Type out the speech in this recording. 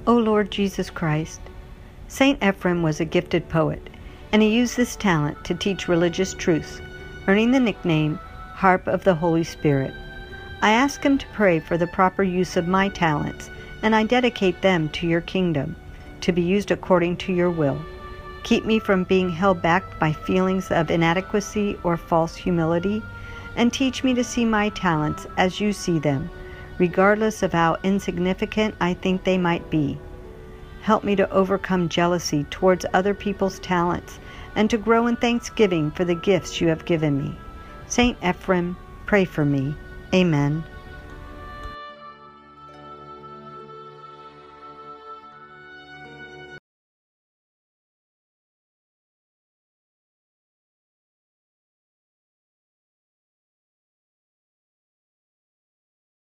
O Lord Jesus Christ. Saint Ephrem was a gifted poet, and he used this talent to teach religious truths, earning the nickname Harp of the Holy Spirit. I ask him to pray for the proper use of my talents, and I dedicate them to your kingdom, to be used according to your will. Keep me from being held back by feelings of inadequacy or false humility, and teach me to see my talents as you see them, regardless of how insignificant I think they might be. Help me to overcome jealousy towards other people's talents and to grow in thanksgiving for the gifts you have given me. Saint Ephrem, pray for me. Amen.